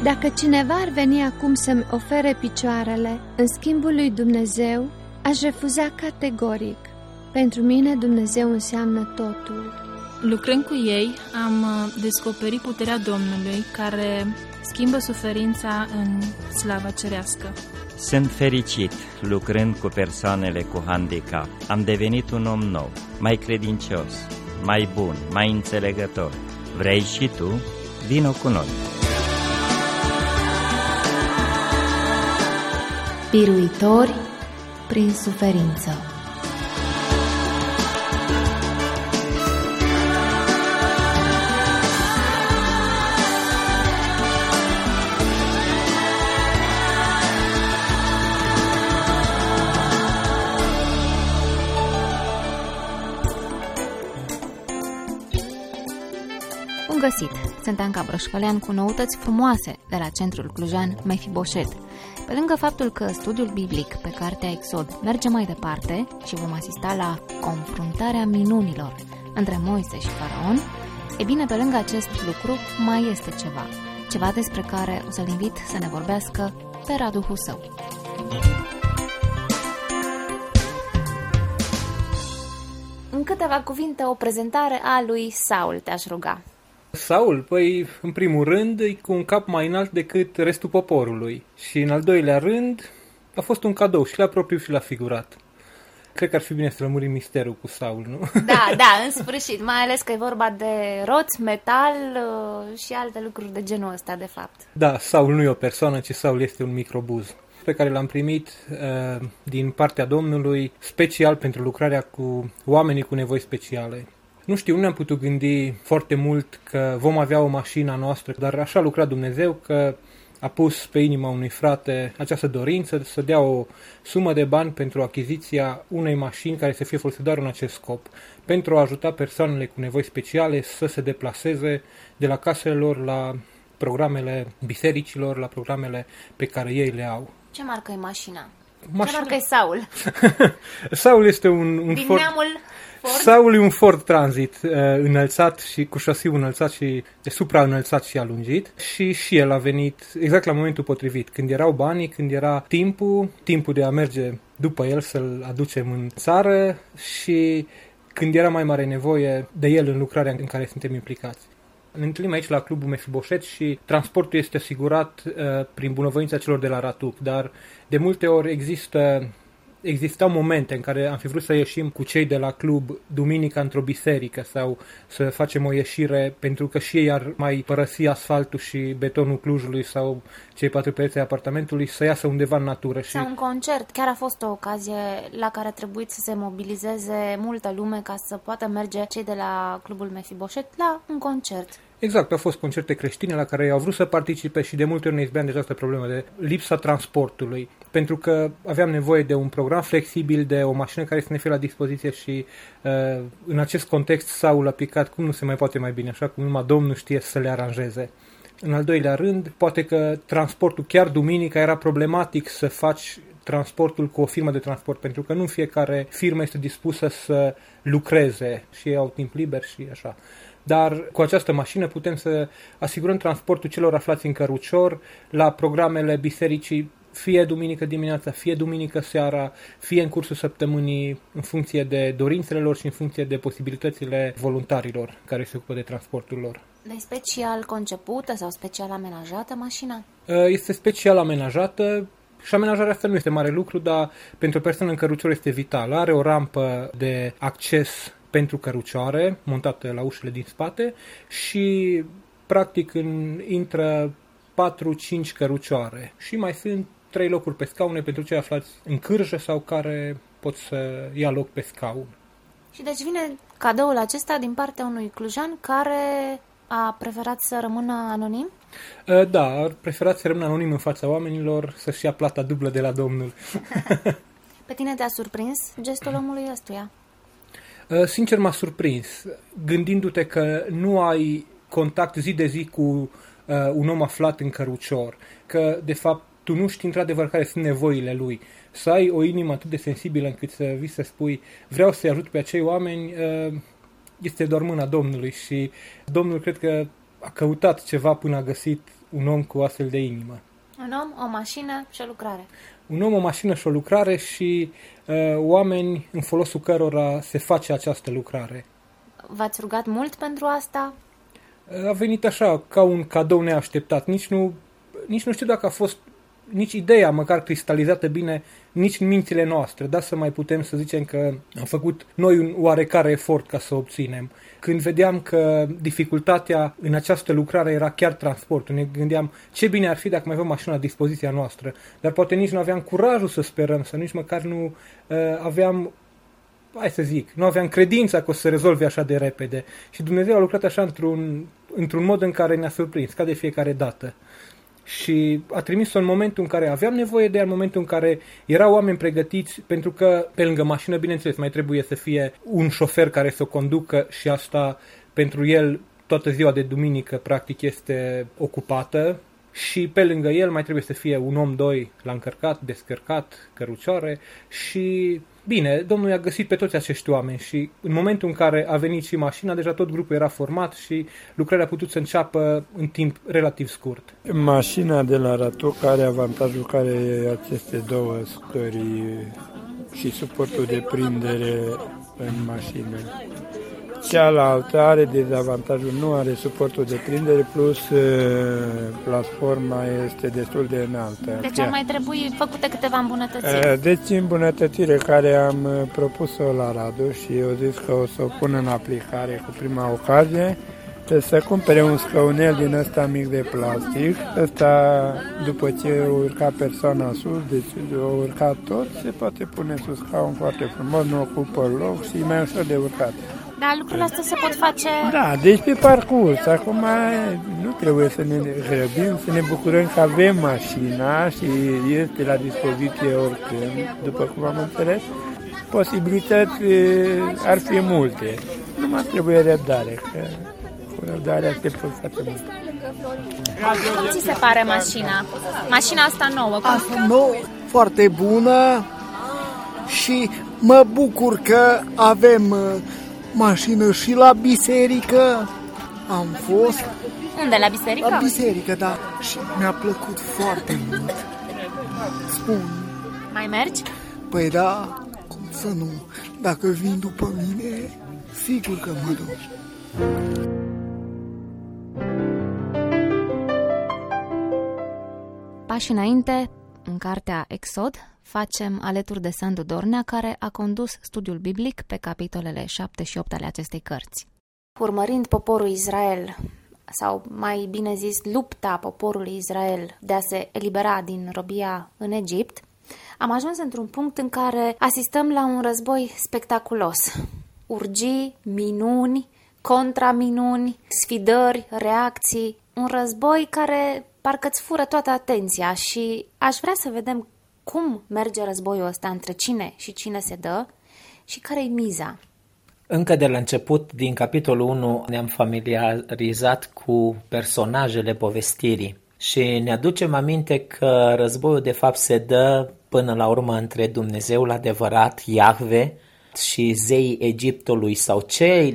Dacă cineva ar veni acum să-mi ofere picioarele în schimbul lui Dumnezeu, aș refuza categoric. Pentru mine Dumnezeu înseamnă totul. Lucrând cu ei, am descoperit puterea Domnului care schimbă suferința în slava cerească. Sunt fericit lucrând cu persoanele cu handicap. Am devenit un om nou, mai credincios, mai bun, mai înțelegător. Vrei și tu? Vino cu noi! Biruitori prin suferință. Bun găsit! Sunt Anca Broșcălean cu noutăți frumoase de la centrul clujan Mefiboset. Pe lângă faptul că studiul biblic pe cartea Exod merge mai departe și vom asista la confruntarea minunilor între Moise și Faraon, e bine, pe lângă acest lucru mai este ceva despre care o să-l invit să ne vorbească pe Radu Husău. În câteva cuvinte, o prezentare a lui Saul, te-aș ruga. Saul, păi, în primul rând, e cu un cap mai înalt decât restul poporului. Și în al doilea rând, a fost un cadou și la propriu și la figurat. Cred că ar fi bine să lămurim misterul cu Saul, nu? Da, în sfârșit, mai ales că e vorba de roți, metal și alte lucruri de genul ăsta, de fapt. Da, Saul nu e o persoană, ci Saul este un microbuz pe care l-am primit din partea Domnului, special pentru lucrarea cu oamenii cu nevoi speciale. Nu știu, nu ne-am putut gândi foarte mult că vom avea o mașină a noastră, dar așa a lucrat Dumnezeu că a pus pe inima unui frate această dorință să dea o sumă de bani pentru achiziția unei mașini care să fie folosită doar în acest scop, pentru a ajuta persoanele cu nevoi speciale să se deplaseze de la casele lor la programele bisericilor, la programele pe care ei le au. Ce marcă e mașina? Ce marcă e Saul? Saul este un din Ford. Neamul Ford? Saul e un Ford Transit înălțat și cu șasiu înălțat și supraînălțat și alungit și el a venit exact la momentul potrivit, când erau banii, când era timpul de a merge după el să-l aducem în țară și când era mai mare nevoie de el în lucrarea în care suntem implicați. Ne întâlnim aici la Clubul Mefiboset și transportul este asigurat prin bunăvoința celor de la Ratuc, dar de multe ori existau momente în care am fi vrut să ieșim cu cei de la club duminica într-o biserică sau să facem o ieșire pentru că și ei ar mai părăsi asfaltul și betonul Clujului sau cei 4 pereți ai apartamentului să iasă undeva în natură. Sau un concert. Chiar a fost o ocazie la care a trebuit să se mobilizeze multă lume ca să poată merge cei de la Clubul Mefiboset la un concert. Exact, au fost concerte creștine la care au vrut să participe și de multe ori ne izbeam de această problemă de lipsa transportului, pentru că aveam nevoie de un program flexibil, de o mașină care să ne fie la dispoziție și în acest context Saul a picat cum nu se mai poate mai bine, așa cum numai Domnul știe să le aranjeze. În al doilea rând, poate că transportul chiar duminica era problematic să faci transportul cu o firmă de transport, pentru că nu fiecare firmă este dispusă să lucreze și ei au timp liber și așa. Dar cu această mașină putem să asigurăm transportul celor aflați în cărucior la programele bisericii, fie duminică dimineața, fie duminică seara, fie în cursul săptămânii, în funcție de dorințele lor și în funcție de posibilitățile voluntarilor care se ocupă de transportul lor. Dar e special concepută sau special amenajată mașina? Este special amenajată. Și amenajarea asta nu este mare lucru, dar pentru o persoană în cărucior este vital. Are o rampă de acces pentru cărucioare, montată la ușile din spate și practic intră 4-5 cărucioare. Și mai sunt 3 locuri pe scaune pentru cei aflați în cârjă sau care pot să ia loc pe scaun. Și deci vine cadoul acesta din partea unui clujan care a preferat să rămână anonim? Da, a preferat să rămână anonim în fața oamenilor, să-și ia plata dublă de la Domnul. Pe tine te-a surprins gestul omului ăstuia? Sincer m-a surprins, gândindu-te că nu ai contact zi de zi cu un om aflat în cărucior, că de fapt tu nu știi într-adevăr care sunt nevoile lui. Să ai o inimă atât de sensibilă încât să vii să spui vreau să-i ajut pe acei oameni, este doar mâna Domnului și Domnul cred că a căutat ceva până a găsit un om cu astfel de inimă. Un om, o mașină și o lucrare. Un om, o mașină și o lucrare și oameni în folosul cărora se face această lucrare. V-ați rugat mult pentru asta? A venit așa, ca un cadou neașteptat. Nici nu știu dacă a fost nici ideea măcar cristalizată bine, nici în mințile noastre, dar să mai putem să zicem că am făcut noi un oarecare efort ca să o obținem. Când vedeam că dificultatea în această lucrare era chiar transportul, ne gândeam ce bine ar fi dacă mai avem mașina la dispoziția noastră, dar poate nici nu aveam curajul să sperăm, sau nici măcar nu aveam, nu aveam credința că o să se rezolve așa de repede. Și Dumnezeu a lucrat așa într-un mod în care ne-a surprins, ca de fiecare dată. Și a trimis-o în momentul în care aveam nevoie de ea, în momentul în care erau oameni pregătiți, pentru că pe lângă mașină, bineînțeles, mai trebuie să fie un șofer care să o conducă și asta pentru el toată ziua de duminică practic este ocupată și pe lângă el mai trebuie să fie un om, doi la încărcat, descărcat, cărucioare și bine, Domnul i-a găsit pe toți acești oameni și în momentul în care a venit și mașina, deja tot grupul era format și lucrarea a putut să înceapă în timp relativ scurt. Mașina de la Ratoc are avantajul care aceste două scări și suportul de prindere în mașină. Cealaltă are dezavantajul, nu are suportul de prindere, plus platforma este destul de înaltă. Deci ar mai trebui făcute câteva îmbunătățiri. Deci îmbunătățire care am propus-o la Radu și eu zis că o să o pun în aplicare cu prima ocazie, să cumpere un scăunel din ăsta mic de plastic. Ăsta, după ce o urca persoana sus, deci o urca tot, se poate pune sus scaun foarte frumos, nu ocupă loc și e mai ușor de urcat. Dar lucrurile astea se pot face... Da, deci pe parcurs. Acum nu trebuie să ne grăbim, să ne bucurăm că avem mașina și este la dispoziție oricând, după cum am înțeles. Posibilități ar fi multe. Numai trebuie răbdare, că cu răbdare așteptăm foarte mult. Cum ți se pare mașina? Mașina asta nouă? Asta nouă, foarte bună și mă bucur că avem... mașină și la biserică am fost. Unde, la biserică? La biserică, da. Și mi-a plăcut foarte mult. Spun. Mai mergi? Păi da, cum să nu? Dacă vin după mine, sigur că mă duc. Pași înainte, în cartea Exod, facem alături de Sandu Dornea, care a condus studiul biblic pe capitolele 7 și 8 ale acestei cărți. Urmărind poporul Israel, sau mai bine zis lupta poporului Israel de a se elibera din robia în Egipt, am ajuns într-un punct în care asistăm la un război spectaculos. Urgii, minuni, contraminuni, sfidări, reacții, un război care parcă îți fură toată atenția și aș vrea să vedem cum merge războiul ăsta, între cine și cine se dă și care-i miza. Încă de la început, din capitolul 1, ne-am familiarizat cu personajele povestirii și ne aducem aminte că războiul de fapt se dă până la urmă între Dumnezeul adevărat, Iahve, și zeii Egiptului sau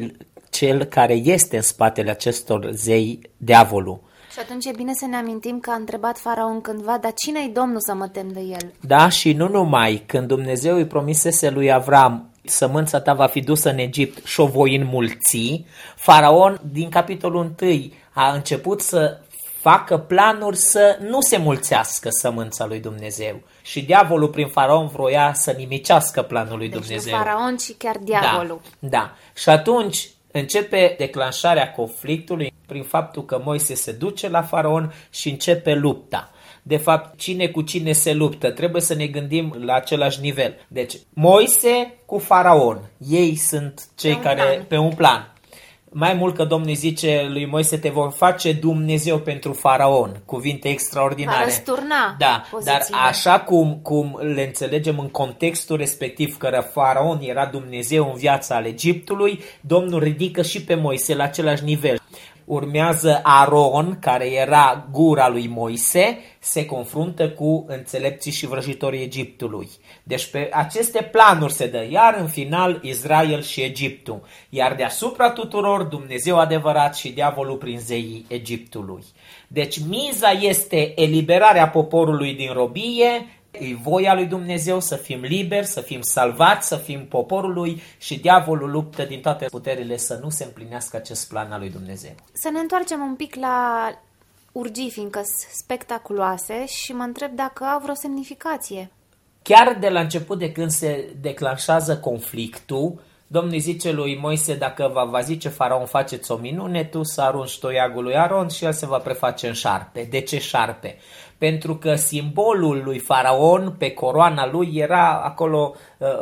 cel care este în spatele acestor zei, diavolul. Și atunci e bine să ne amintim că a întrebat Faraon cândva, dar cine-i Domnul să mă tem de el? Da, și nu numai, când Dumnezeu îi promisese lui Avram, sămânța ta va fi dusă în Egipt și o voi înmulți, Faraon, din capitolul 1, a început să facă planuri să nu se mulțească sămânța lui Dumnezeu. Și diavolul prin Faraon vroia să nimicească planul lui Dumnezeu. Deci Faraon și chiar diavolul. Da. Și atunci începe declanșarea conflictului prin faptul că Moise se duce la Faraon și începe lupta. De fapt, cine cu cine se luptă? Trebuie să ne gândim la același nivel. Deci, Moise cu Faraon. Ei sunt cei care pe un plan. Mai mult că Domnul zice lui Moise, te vor face Dumnezeu pentru Faraon. Cuvinte extraordinare. Va răsturna dar așa cum le înțelegem în contextul respectiv că Faraon era Dumnezeu în viața al Egiptului, Domnul ridică și pe Moise la același nivel. urmează Aron, care era gura lui Moise, se confruntă cu înțelepții și vrăjitorii Egiptului. Deci pe aceste planuri se dă, iar în final Israel și Egiptul. Iar deasupra tuturor Dumnezeu adevărat și diavolul prin zeii Egiptului. Deci miza este eliberarea poporului din robie, e voia lui Dumnezeu să fim liberi, să fim salvați, să fim poporul lui și diavolul luptă din toate puterile să nu se împlinească acest plan al lui Dumnezeu. Să ne întoarcem un pic la urgii, fiindcă sunt spectaculoase și mă întreb dacă au vreo semnificație. Chiar de la început, de când se declanșează conflictul, Domnul zice lui Moise, dacă va zice Faraon, faceți o minune, tu să arunci toiagul lui Aron și el se va preface în șarpe. De ce șarpe? Pentru că simbolul lui Faraon pe coroana lui era acolo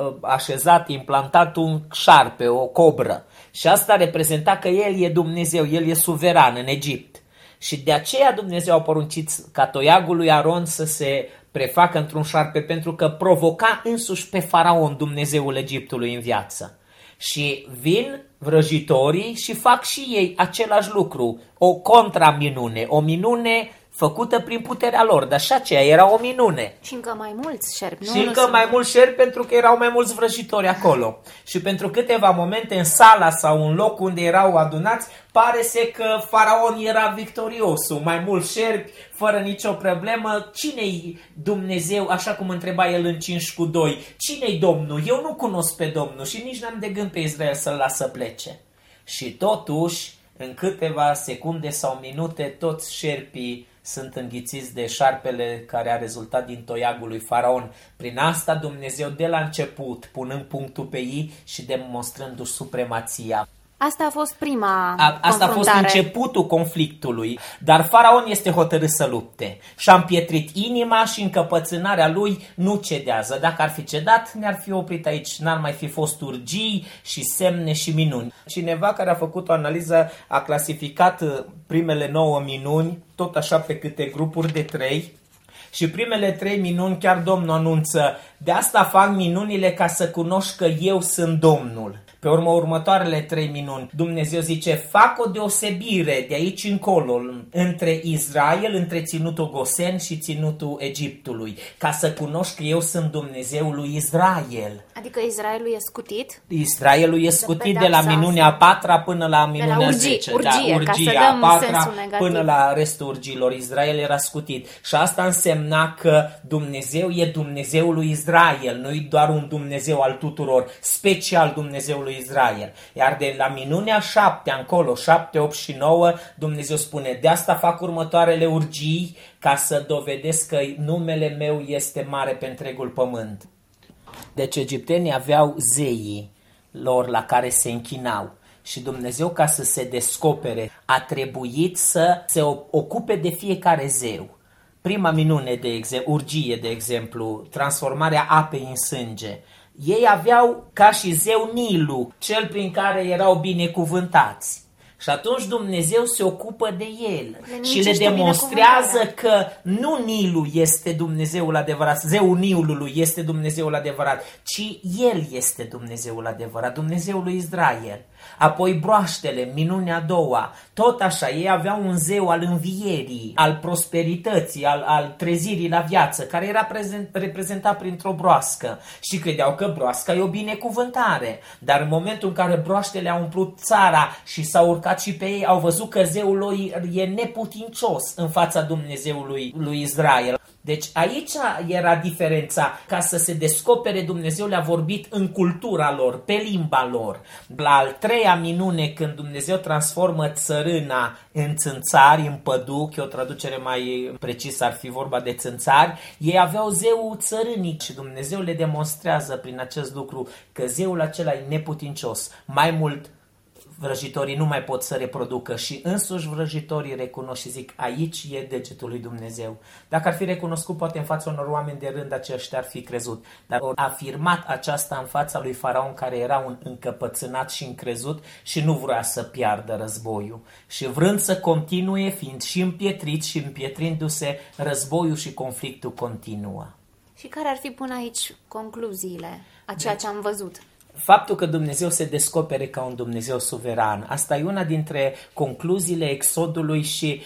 așezat, implantat un șarpe, o cobră. Și asta reprezenta că el e Dumnezeu, el e suveran în Egipt. Și de aceea Dumnezeu a poruncit ca toiagul lui Aron să se prefacă într-un șarpe, pentru că provoca însuși pe Faraon, Dumnezeul Egiptului, în viață. Și vin vrăjitorii și fac și ei același lucru, o contraminune, o minune făcută prin puterea lor, dar și aceea era o minune. Și încă mai mulți șerpi. Și încă mai mulți șerpi, pentru că erau mai mulți vrăjitori acolo. Și pentru câteva momente în sala sau în locul unde erau adunați, pare că Faraon era victoriosul, mai mulți șerpi, fără nicio problemă. Cine-i Dumnezeu, așa cum întreba el în 5:2, cine-i Domnul? Eu nu cunosc pe Domnul și nici n-am de gând pe Israel să-l las să plece. Și totuși, în câteva secunde sau minute, toți șerpii sunt înghițiți de șarpele care a rezultat din toiagul lui Faraon. Prin asta Dumnezeu de la început, punând punctul pe ei și demonstrându-și supremația. Asta a fost prima Asta a fost începutul conflictului, dar Faraon este hotărât să lupte. Și-a împietrit inima și încăpățânarea lui nu cedează. Dacă ar fi cedat, ne-ar fi oprit aici, n-ar mai fi fost urgii și semne și minuni. Cineva care a făcut o analiză a clasificat primele 9 minuni, tot așa pe câte grupuri de 3, și primele 3 minuni chiar Domnul anunță: de asta fac minunile ca să cunoști că eu sunt Domnul. Pe urmă, următoarele 3 minuni, Dumnezeu zice: fac o deosebire de aici încolo între Israel, între ținutul Gosen și ținutul Egiptului, ca să cunoști că eu sunt Dumnezeul lui Israel. Adică Israelul e scutit? Israelul e scutit de la minunea 4-a până la minunea 10. Urgie, ca să dăm 4-a până la restul urgiilor. Israel era scutit. Și asta însemna că Dumnezeu e Dumnezeul lui Israel, nu e doar un Dumnezeu al tuturor, special Dumnezeul lui Israel. Iar de la minunea 7 încolo, 7, 8 și 9, Dumnezeu spune: de asta fac următoarele urgii, ca să dovedesc că numele meu este mare pe întregul pământ. Deci egiptenii aveau zeii lor la care se închinau. Și Dumnezeu, ca să se descopere, a trebuit să se ocupe de fiecare zeu. Prima minune, de exemplu, urgie, de exemplu, transformarea apei în sânge. Ei aveau ca și zeu Nilu, cel prin care erau binecuvântați. Și atunci Dumnezeu se ocupă de el și le demonstrează că nu Nilu este Dumnezeul adevărat, zeul Nilului este Dumnezeul adevărat, ci el este Dumnezeul adevărat, Dumnezeul lui Israel. Apoi broaștele, minunea a doua, tot așa, ei aveau un zeu al învierii, al prosperității, al trezirii la viață, care era reprezentat printr-o broască și credeau că broasca e o binecuvântare. Dar în momentul în care broaștele au umplut țara și s-au urcat și pe ei, au văzut că zeul lor e neputincios în fața Dumnezeului lui Israel. Deci aici era diferența. Ca să se descopere, Dumnezeu le-a vorbit în cultura lor, pe limba lor. La al treia minune, când Dumnezeu transformă țărâna în țânțari, în păduchi, o traducere mai precisă ar fi vorba de țânțari, ei aveau zeul țărânic și Dumnezeu le demonstrează prin acest lucru că zeul acela e neputincios. Mai mult, vrăjitorii nu mai pot să reproducă și însuși vrăjitorii recunosc și zic: aici e degetul lui Dumnezeu. Dacă ar fi recunoscut, poate în fața unor oameni de rând, aceștia ar fi crezut. Dar au afirmat aceasta în fața lui Faraon, care era un încăpățânat și încrezut și nu vrea să piardă războiul. Și vrând să continue, fiind și împietrit și împietrindu-se, războiul și conflictul continuă. Și care ar fi până aici concluziile a ceea ce am văzut? faptul că Dumnezeu se descopere ca un Dumnezeu suveran, asta e una dintre concluziile Exodului și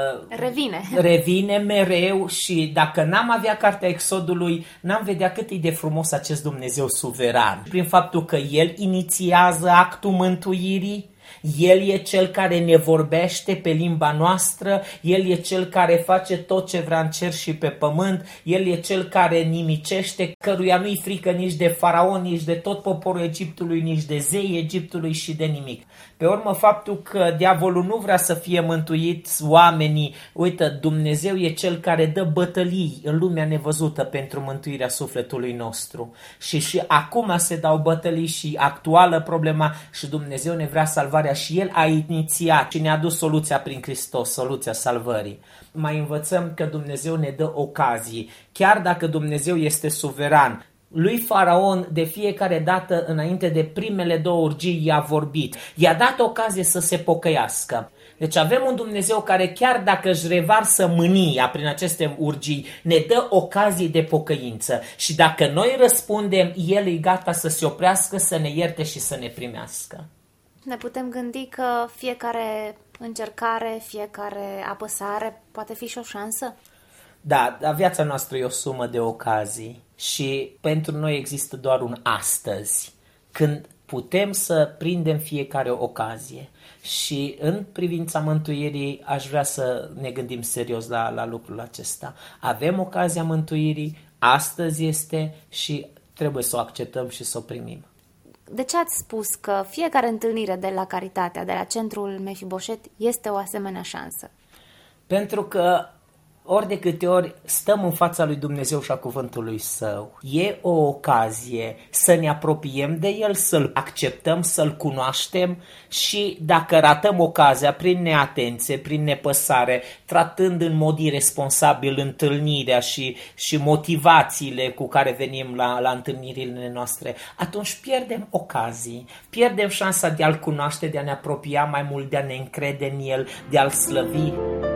revine mereu, și dacă n-am avea cartea Exodului, n-am vedea cât e de frumos acest Dumnezeu suveran. Prin faptul că El inițiază actul mântuirii, El e Cel care ne vorbește pe limba noastră, El e Cel care face tot ce vrea în cer și pe pământ, El e Cel care nimicește, căruia nu-i frică nici de faraon, nici de tot poporul Egiptului, nici de zeii Egiptului și de nimic. Pe urmă, faptul că diavolul nu vrea să fie mântuiți oamenii, uite, Dumnezeu e Cel care dă bătălii în lumea nevăzută pentru mântuirea sufletului nostru. Și acum se dau bătălii și actuală problema și Dumnezeu ne vrea salvarea și El a inițiat și ne-a dus soluția prin Hristos, soluția salvării. Mai învățăm că Dumnezeu ne dă ocazii, chiar dacă Dumnezeu este suveran. Lui Faraon de fiecare dată înainte de primele 2 urgii i-a vorbit, i-a dat ocazie să se pocăiască. Deci avem un Dumnezeu care chiar dacă își revarsă mânia prin aceste urgii, ne dă ocazii de pocăință și dacă noi răspundem, El e gata să se oprească, să ne ierte și să ne primească. Ne putem gândi că fiecare încercare, fiecare apăsare poate fi și o șansă? Da, viața noastră e o sumă de ocazii și pentru noi există doar un astăzi, când putem să prindem fiecare ocazie. Și în privința mântuirii aș vrea să ne gândim serios la lucrul acesta. Avem ocazia mântuirii, astăzi este și trebuie să o acceptăm și să o primim. De ce ați spus că fiecare întâlnire de la Caritatea, de la Centrul Mefiboset, este o asemenea șansă? Pentru că ori de câte ori stăm în fața lui Dumnezeu și a cuvântului Său, e o ocazie să ne apropiem de El, să-L acceptăm, să-L cunoaștem și dacă ratăm ocazia prin neatenție, prin nepăsare, tratând în mod irresponsabil întâlnirea și motivațiile cu care venim la întâlnirile noastre, atunci pierdem ocazii, pierdem șansa de a-L cunoaște, de a ne apropia mai mult, de a ne încrede în El, de a-L slăvi.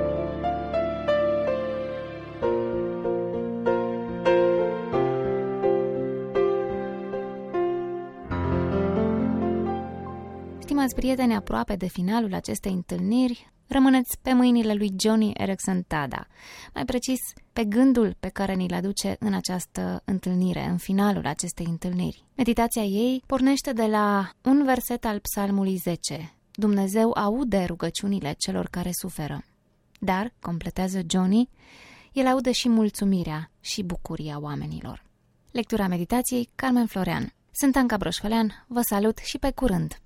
Stimați prieteni, aproape de finalul acestei întâlniri, rămâneți pe mâinile lui Joni Eareckson Tada, mai precis pe gândul pe care ni-l aduce în această întâlnire, în finalul acestei întâlniri. Meditația ei pornește de la un verset al Psalmului 10. Dumnezeu aude rugăciunile celor care suferă. Dar, completează Joni, el aude și mulțumirea și bucuria oamenilor. Lectura meditației, Carmen Florean. Sunt Anca Broșcălean, vă salut și pe curând!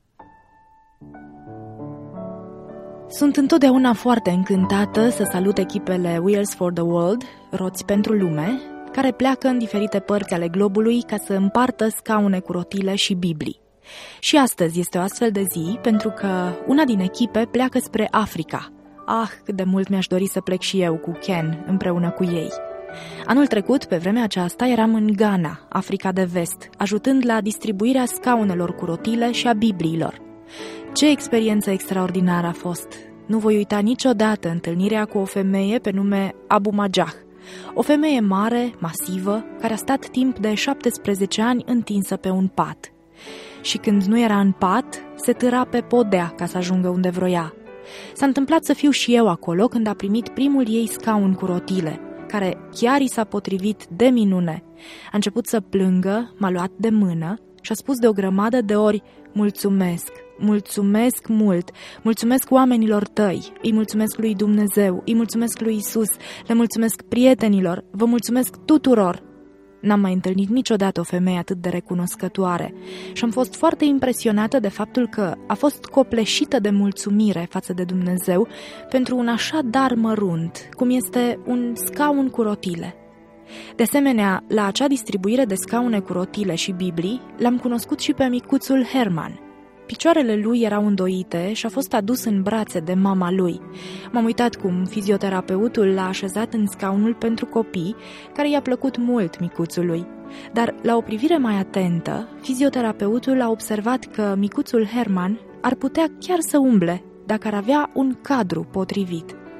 Sunt întotdeauna foarte încântată să salut echipele Wheels for the World, Roți pentru Lume, care pleacă în diferite părți ale globului ca să împartă scaune cu rotile și Biblii. Și astăzi este o astfel de zi pentru că una din echipe pleacă spre Africa. Cât de mult mi-aș dori să plec și eu cu Ken împreună cu ei. Anul trecut, pe vremea aceasta, eram în Ghana, Africa de Vest, ajutând la distribuirea scaunelor cu rotile și a Bibliilor. Ce experiență extraordinară a fost! Nu voi uita niciodată întâlnirea cu o femeie pe nume Abu Majah, o femeie mare, masivă, care a stat timp de 17 ani întinsă pe un pat. Și când nu era în pat, se târa pe podea ca să ajungă unde vroia. S-a întâmplat să fiu și eu acolo când a primit primul ei scaun cu rotile, care chiar i s-a potrivit de minune. A început să plângă, m-a luat de mână și a spus de o grămadă de ori: mulțumesc, mulțumesc mult, mulțumesc oamenilor tăi, îi mulțumesc lui Dumnezeu, îi mulțumesc lui Isus, le mulțumesc prietenilor, vă mulțumesc tuturor. N-am mai întâlnit niciodată o femeie atât de recunoscătoare și am fost foarte impresionată de faptul că a fost copleșită de mulțumire față de Dumnezeu pentru un așa dar mărunt, cum este un scaun cu rotile. De asemenea, la acea distribuire de scaune cu rotile și Biblii, l-am cunoscut și pe micuțul Herman. Picioarele lui erau îndoite și a fost adus în brațe de mama lui. M-am uitat cum fizioterapeutul l-a așezat în scaunul pentru copii, care i-a plăcut mult micuțului. Dar, la o privire mai atentă, fizioterapeutul a observat că micuțul Herman ar putea chiar să umble dacă ar avea un cadru potrivit.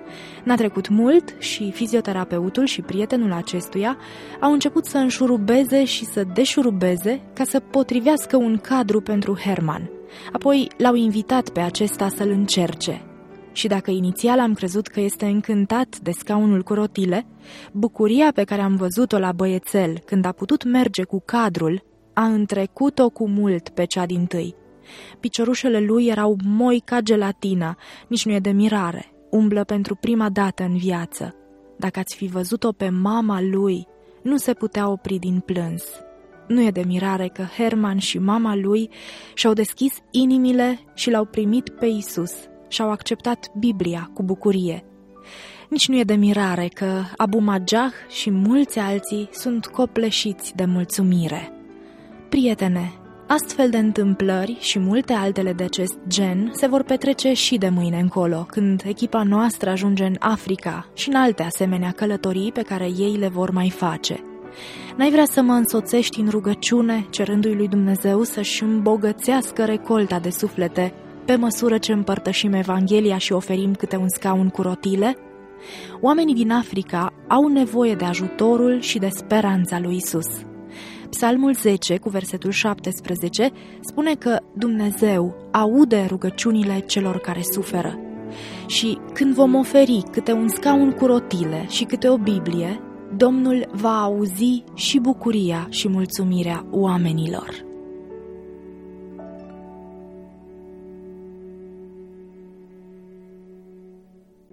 N-a trecut mult și fizioterapeutul și prietenul acestuia au început să înșurubeze și să deșurubeze ca să potrivească un cadru pentru Herman. Apoi l-au invitat pe acesta să-l încerce. Și dacă inițial am crezut că este încântat de scaunul cu rotile, bucuria pe care am văzut-o la băiețel când a putut merge cu cadrul a întrecut-o cu mult pe cea dintâi. Piciorușele lui erau moi ca gelatina, nici nu e de mirare. Umblă pentru prima dată în viață. Dacă ați fi văzut-o pe mama lui, nu se putea opri din plâns. Nu e de mirare că Herman și mama lui și-au deschis inimile și l-au primit pe Isus și-au acceptat Biblia cu bucurie. Nici nu e de mirare că Abu Majah și mulți alții sunt copleșiți de mulțumire. Prietene, astfel de întâmplări și multe altele de acest gen se vor petrece și de mâine încolo, când echipa noastră ajunge în Africa și în alte asemenea călătorii pe care ei le vor mai face. N-ai vrea să mă însoțești în rugăciune, cerându-i lui Dumnezeu să-și îmbogățească recolta de suflete, pe măsură ce împărtășim Evanghelia și oferim câte un scaun cu rotile? Oamenii din Africa au nevoie de ajutorul și de speranța lui Isus. Psalmul 10, cu versetul 17, spune că Dumnezeu aude rugăciunile celor care suferă. Și când vom oferi câte un scaun cu rotile și câte o Biblie, Domnul va auzi și bucuria și mulțumirea oamenilor.